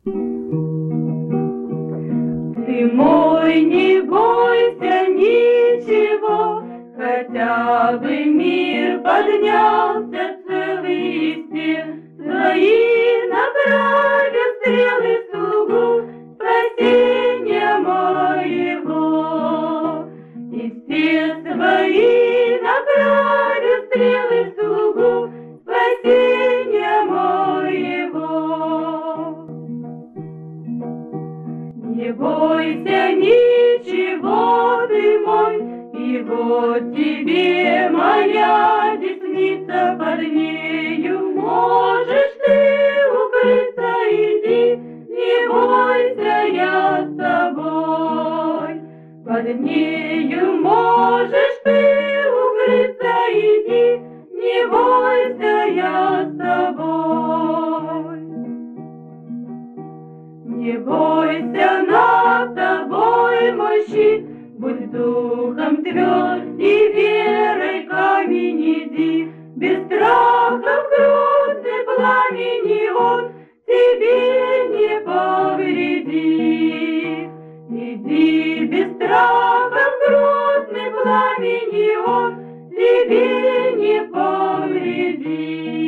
Ты мой, не бойся ничего, хотя бы мир поднялся целый стен. Свои направят стрелы слугу спасения моего. И все свои направят стрелы слугу спасения моего. Не бойся ничего, ты мой, и вот тебе моя десница, под нею можешь ты укрыться, иди, не бойся, я с тобой. Под нею можешь ты укрыться, иди, не бойся, я с тобой. Не бойся, над тобой мой щит, будь духом тверд и верой камень иди. Без страха в грозный пламени он тебе не повредит. Иди без страха в грозный пламени он тебе не повредит.